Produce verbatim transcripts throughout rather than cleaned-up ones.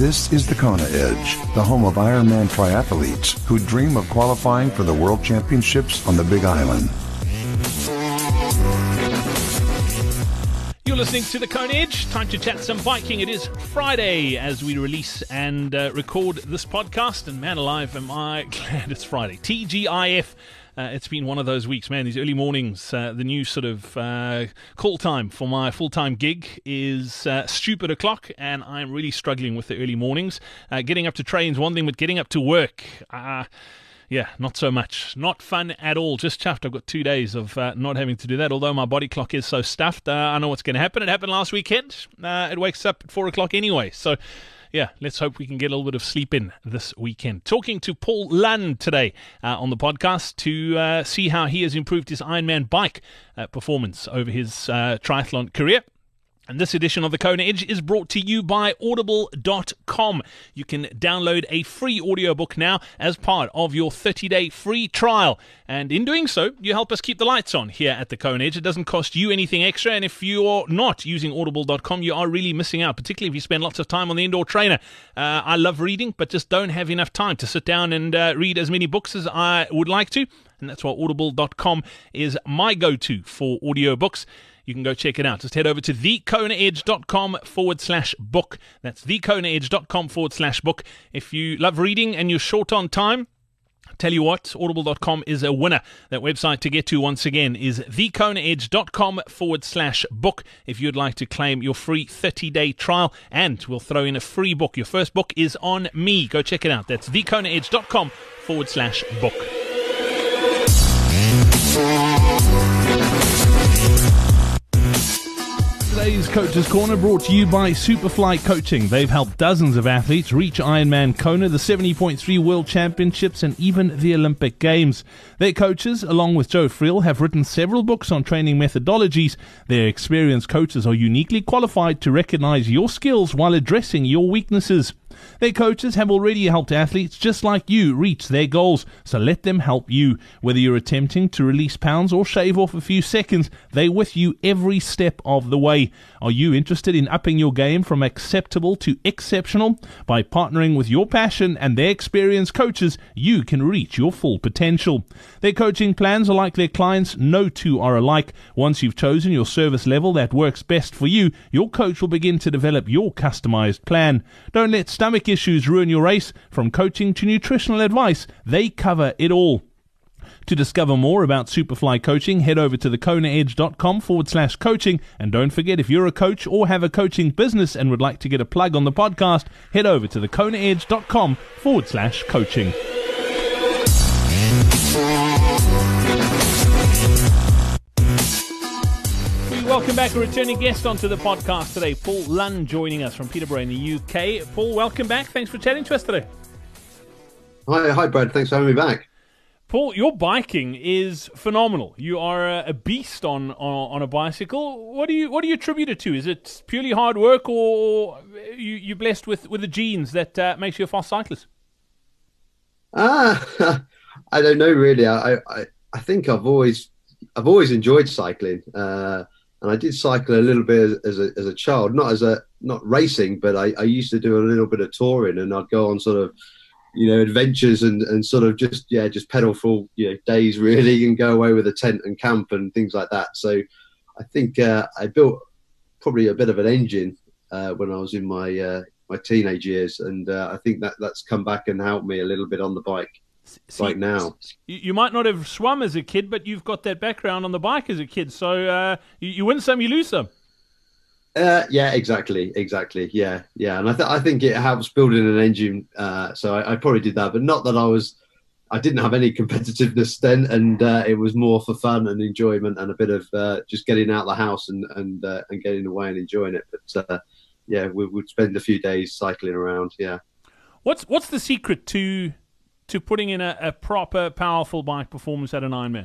This is the Kona Edge, the home of Ironman triathletes who dream of qualifying for the World Championships on the Big Island. You're listening to the Kona Edge. Time to chat some biking. It is Friday as we release and uh, record this podcast. And man alive, am I glad it's Friday. T G I F. Uh, it's been one of those weeks, man. These early mornings, uh, the new sort of uh, call time for my full-time gig is uh, stupid o'clock, and I'm really struggling with the early mornings. Uh, getting up to train's one thing, but getting up to work, uh, yeah, not so much. Not fun at all. Just chuffed. I've got two days of uh, not having to do that, although my body clock is so stuffed. Uh, I know what's going to happen. It happened last weekend. Uh, it wakes up at four o'clock anyway, so... yeah, let's hope we can get a little bit of sleep in this weekend. Talking to Paul Lund today uh, on the podcast to uh, see how he has improved his Ironman bike uh, performance over his uh, triathlon career. And this edition of the Kona Edge is brought to you by audible dot com. You can download a free audiobook now as part of your thirty-day free trial. And in doing so, you help us keep the lights on here at the Kona Edge. It doesn't cost you anything extra. And if you're not using audible dot com, you are really missing out, particularly if you spend lots of time on the indoor trainer. Uh, I love reading, but just don't have enough time to sit down and uh, read as many books as I would like to. And that's why audible dot com is my go-to for audiobooks. You can go check it out. Just head over to thekonaedge.com forward slash book. That's thekonaedge.com forward slash book. If you love reading and you're short on time, tell you what, audible dot com is a winner. That website to get to once again is thekonaedge.com forward slash book if you'd like to claim your free thirty-day trial, and we'll throw in a free book. Your first book is on me. Go check it out. That's thekonaedge.com forward slash book. Today's Coach's Corner brought to you by Superfly Coaching. They've helped dozens of athletes reach Ironman Kona, the seventy point three World Championships, and even the Olympic Games. Their coaches, along with Joe Friel, have written several books on training methodologies. Their experienced coaches are uniquely qualified to recognize your skills while addressing your weaknesses. Their coaches have already helped athletes just like you reach their goals, so let them help you. Whether you're attempting to release pounds or shave off a few seconds, they're with you every step of the way. Are you interested in upping your game from acceptable to exceptional? By partnering with your passion and their experienced coaches, you can reach your full potential. Their coaching plans are like their clients. No two are alike. Once you've chosen your service level that works best for you, your coach will begin to develop your customized plan. Don't let stomach issues ruin your race. From coaching to nutritional advice, they cover it all. To discover more about Superfly Coaching, head over to thekonaedge.com forward slash coaching. And don't forget, if you're a coach or have a coaching business and would like to get a plug on the podcast, head over to thekonaedge.com forward slash coaching. Welcome back. A returning guest onto the podcast today, Paul Lund, joining us from Peterborough in the U K. Paul, welcome back. Thanks for chatting to us today. Hi, hi, Brad. Thanks for having me back. Paul, your biking is phenomenal. You are a beast on, on on a bicycle. What do you what do you attribute it to? Is it purely hard work, or you you blessed with, with the genes that uh, makes you a fast cyclist? Ah, I don't know really. I, I I think I've always I've always enjoyed cycling. Uh, And I did cycle a little bit as a as a child, not as a not racing, but I, I used to do a little bit of touring, and I'd go on sort of, you know, adventures and, and sort of just yeah just pedal for you know days really, and go away with a tent and camp and things like that. So I think uh, I built probably a bit of an engine uh, when I was in my uh, my teenage years, and uh, I think that that's come back and helped me a little bit on the bike. See, right now, you might not have swum as a kid, but you've got that background on the bike as a kid. So uh, you, you win some, you lose some. Uh, yeah, exactly, exactly. Yeah, yeah. And I, th- I think it helps building an engine. Uh, so I, I probably did that, but not that I was. I didn't have any competitiveness then, and uh, it was more for fun and enjoyment and a bit of uh, just getting out of the house and and uh, and getting away and enjoying it. But uh, yeah, we would spend a few days cycling around. Yeah. What's what's the secret to to putting in a, a proper, powerful bike performance at an Ironman?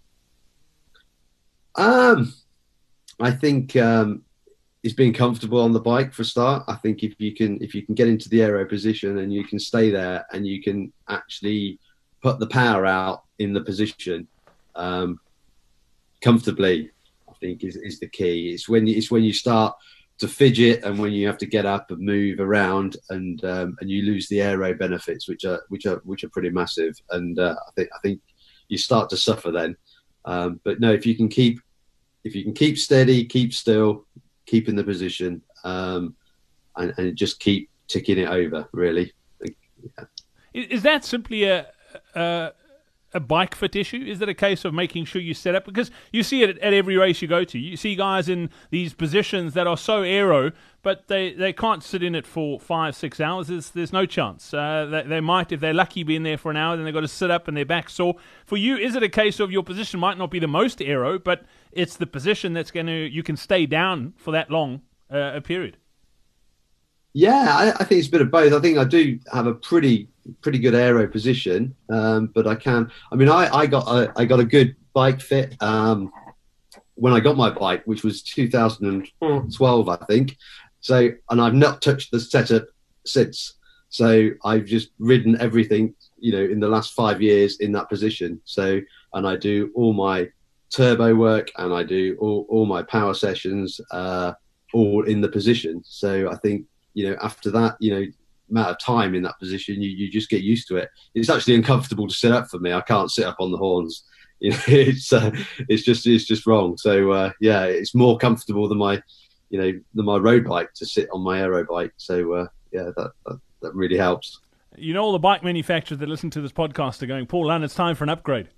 Um, I think um, it's being comfortable on the bike for a start. I think if you can if you can get into the aero position and you can stay there and you can actually put the power out in the position um, comfortably, I think is, is the key. It's when you, it's when you start to fidget, and when you have to get up and move around, and um, and you lose the aero benefits, which are which are which are pretty massive. And uh, I think I think you start to suffer then. Um, but no, if you can keep if you can keep steady, keep still, keep in the position, um, and, and just keep ticking it over, really. Yeah. Is that simply a, a a bike fit issue? Is it a case of making sure you set up? Because you see it at every race you go to. You see guys in these positions that are so aero, but they, they can't sit in it for five, six hours. There's, there's no chance. Uh, they, they might, if they're lucky, be in there for an hour, then they've got to sit up and their back's sore. For you, is it a case of your position might not be the most aero, but it's the position that's going to, you can stay down for that long uh, a period? Yeah, I, I think it's a bit of both. I think I do have a pretty pretty good aero position, um, but I can. I mean, I, I got a, I got a good bike fit um, when I got my bike, which was two thousand twelve, I think. So, and I've not touched the setup since. So I've just ridden everything, you know, in the last five years in that position. So, and I do all my turbo work, and I do all, all my power sessions, uh, all in the position. So I think, you know, after that, you know, amount of time in that position, you, you just get used to it. It's actually uncomfortable to sit up for me. I can't sit up on the horns. You know, it's uh, it's just it's just wrong. So uh, yeah, it's more comfortable than my, you know, than my road bike to sit on my aero bike. So uh, yeah, that, that that really helps. You know, all the bike manufacturers that listen to this podcast are going, Paul Lunn, it's time for an upgrade.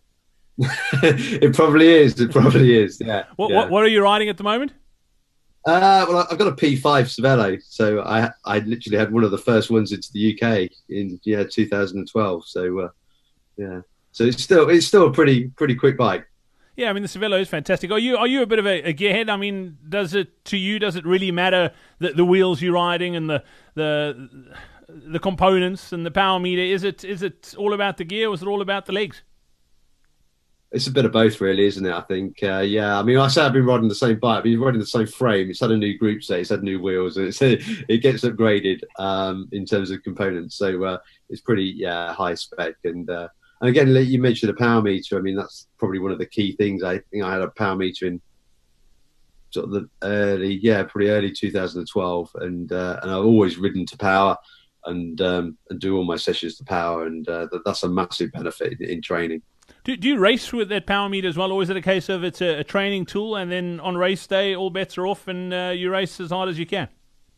It probably is. It probably is. Yeah. What, yeah. what what are you riding at the moment? Uh, well, I've got a P five Cervelo, so I I literally had one of the first ones into the U K in yeah two thousand twelve. So uh, yeah, so it's still it's still a pretty pretty quick bike. Yeah, I mean the Cervelo is fantastic. Are you are you a bit of a, a gearhead? I mean, does it to you? Does it really matter the the wheels you're riding and the the the components and the power meter? Is it is it all about the gear, or is it all about the legs? It's a bit of both, really, isn't it? I think, uh, yeah. I mean, I say I've been riding the same bike. I've been riding the same frame. It's had a new group set. It's had new wheels, and it's, it gets upgraded um, in terms of components. So uh, it's pretty, yeah, high spec. And uh, and again, you mentioned a power meter. I mean, that's probably one of the key things. I think I had a power meter in sort of the early, yeah, pretty early two thousand twelve, and uh, and I've always ridden to power and um, and do all my sessions to power, and uh, that, that's a massive benefit in, in training. Do, do you race with that power meter as well, or is it a case of it's a, a training tool and then on race day all bets are off and uh, you race as hard as you can?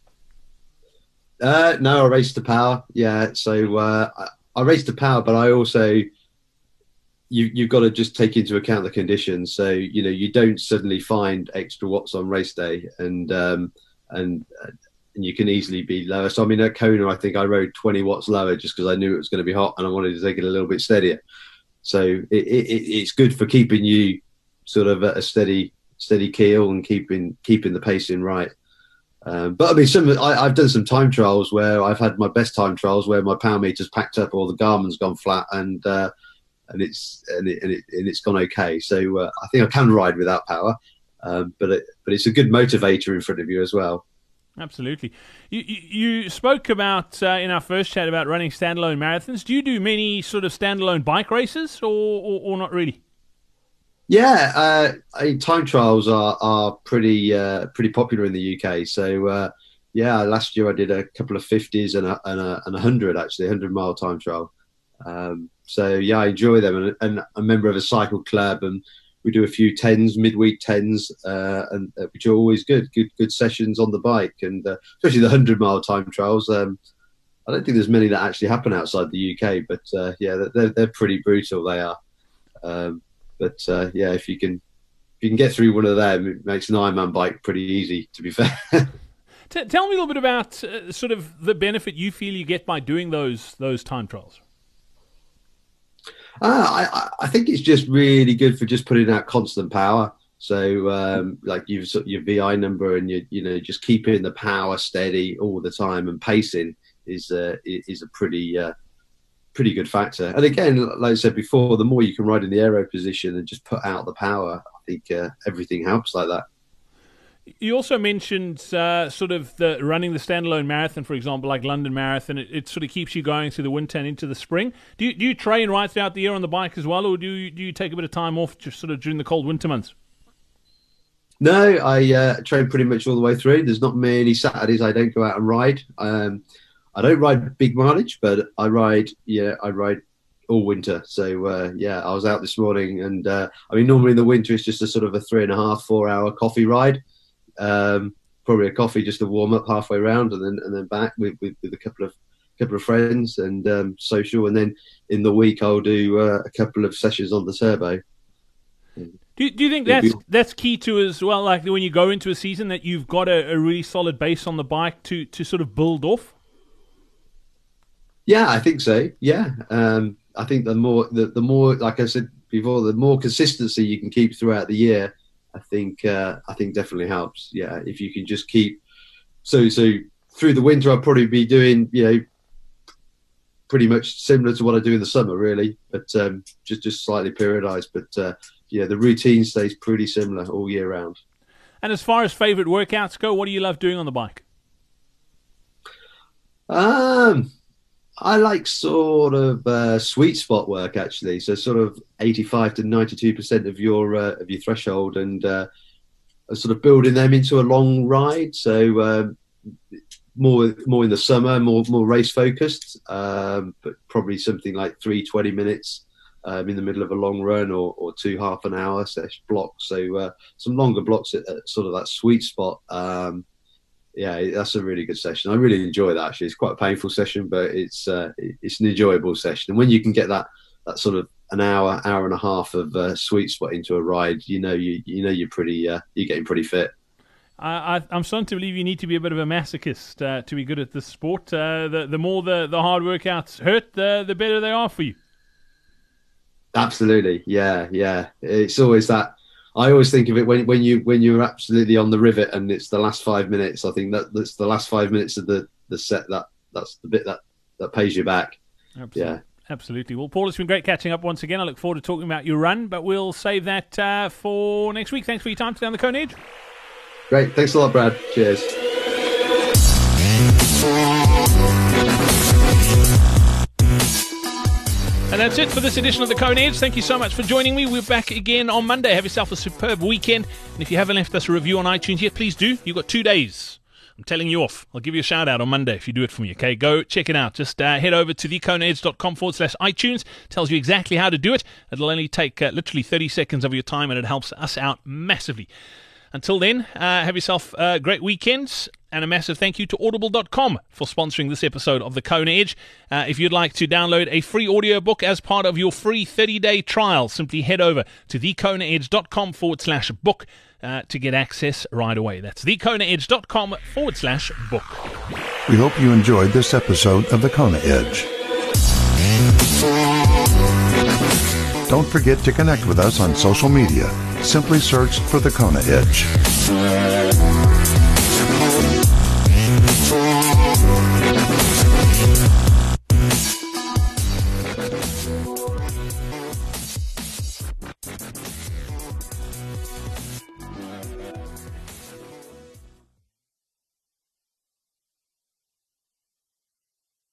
Uh, no, I race to power. Yeah, so uh, I, I race to power, but I also you you've got to just take into account the conditions. So you know you don't suddenly find extra watts on race day, and um, and and you can easily be lower. So I mean at Kona, I think I rode twenty watts lower just because I knew it was going to be hot and I wanted to take it a little bit steadier. So it, it, it's good for keeping you sort of at a steady, steady keel and keeping keeping the pacing right. Um, but I mean, some I, I've done some time trials where I've had my best time trials where my power meter's packed up or the Garmin's gone flat, and uh, and it's and, it, and, it, and it's gone okay. So uh, I think I can ride without power, um, but it, but it's a good motivator in front of you as well. Absolutely. You, you, you spoke about, uh, in our first chat, about running standalone marathons. Do you do many sort of standalone bike races or, or, or not really? Yeah, uh, I mean, time trials are, are pretty uh, pretty popular in the U K. So, uh, yeah, last year I did a couple of fifties and a, and a, and a hundred, actually, a hundred-mile time trial. Um, so, yeah, I enjoy them. And, and I'm a member of a cycle club, and we do a few tens, midweek tens, uh, and uh, which are always good, good, good sessions on the bike, and uh, especially the hundred-mile time trials. Um, I don't think there's many that actually happen outside the U K, but uh, yeah, they're they're pretty brutal. They are, um, but uh, yeah, if you can if you can get through one of them, it makes an Ironman bike pretty easy. To be fair. T- tell me a little bit about uh, sort of the benefit you feel you get by doing those those time trials. Uh, I, I think it's just really good for just putting out constant power. So, um, like you've your V I number, and you you know just keeping the power steady all the time, and pacing is uh, is a pretty uh, pretty good factor. And again, like I said before, the more you can ride in the aero position and just put out the power, I think uh, everything helps like that. You also mentioned uh, sort of the running the standalone marathon, for example, like London Marathon. It, it sort of keeps you going through the winter and into the spring. Do you, do you train right throughout the year on the bike as well, or do you, do you take a bit of time off just sort of during the cold winter months? No, I uh, train pretty much all the way through. There's not many Saturdays I don't go out and ride. Um, I don't ride big mileage, but I ride. Yeah, I ride all winter. So uh, yeah, I was out this morning, and uh, I mean, normally in the winter it's just a sort of a three and a half, four hour coffee ride. Um, probably a coffee just to warm up halfway around, and then and then back with, with, with a couple of couple of friends and um, social. And then in the week I'll do uh, a couple of sessions on the turbo. Do, do you think that's that's key to as well, like when you go into a season, that you've got a, a really solid base on the bike to, to sort of build off? Yeah, I think so. Yeah. Um, I think the more, the, the more, like I said before, the more consistency you can keep throughout the year, I think, uh, I think definitely helps. Yeah. If you can just keep, so, so through the winter, I'll probably be doing, you know, pretty much similar to what I do in the summer, really, but um, just, just slightly periodized. But, uh, yeah, the routine stays pretty similar all year round. And as far as favourite workouts go, what do you love doing on the bike? Um, I like sort of uh, sweet spot work, actually. So sort of eighty-five to ninety-two percent of your uh, of your threshold, and uh, sort of building them into a long ride. So um, more more in the summer, more more race focused, um, but probably something like three twenty minutes. Um, in the middle of a long run, or, or two half an hour session blocks. So uh, some longer blocks at, at sort of that sweet spot. Um, yeah, that's a really good session. I really enjoy that, actually. It's quite a painful session, but it's uh, it's an enjoyable session. And when you can get that that sort of an hour, hour and a half of uh, sweet spot into a ride, you know you you know you're pretty uh, you're getting pretty fit. I, I, I'm starting to believe you need to be a bit of a masochist uh, to be good at this sport. Uh, the the more the, the hard workouts hurt, the the better they are for you. Absolutely, yeah, yeah. It's always that. I always think of it when when you when you're absolutely on the rivet and it's the last five minutes. I think that that's the last five minutes of the, the set. That that's the bit that, that pays you back. Absolutely. Yeah, absolutely. Well, Paul, it's been great catching up once again. I look forward to talking about your run, but we'll save that uh, for next week. Thanks for your time today on the Kona Edge. Great, thanks a lot, Brad. Cheers. And that's it for this edition of the Kona Edge. Thank you so much for joining me. We're back again on Monday. Have yourself a superb weekend. And if you haven't left us a review on iTunes yet, please do. You've got two days. I'm telling you off. I'll give you a shout out on Monday if you do it for me, okay? Go check it out. Just uh, head over to thekonaedge.com forward slash iTunes. Tells you exactly how to do it. It'll only take uh, literally thirty seconds of your time, and it helps us out massively. Until then, uh, have yourself a great weekend, and a massive thank you to audible dot com for sponsoring this episode of the Kona Edge. Uh, if you'd like to download a free audiobook as part of your free thirty-day trial, simply head over to thekonaedge.com forward slash book uh, to get access right away. That's thekonaedge.com forward slash book. We hope you enjoyed this episode of the Kona Edge. Don't forget to connect with us on social media. Simply search for the Kona Edge.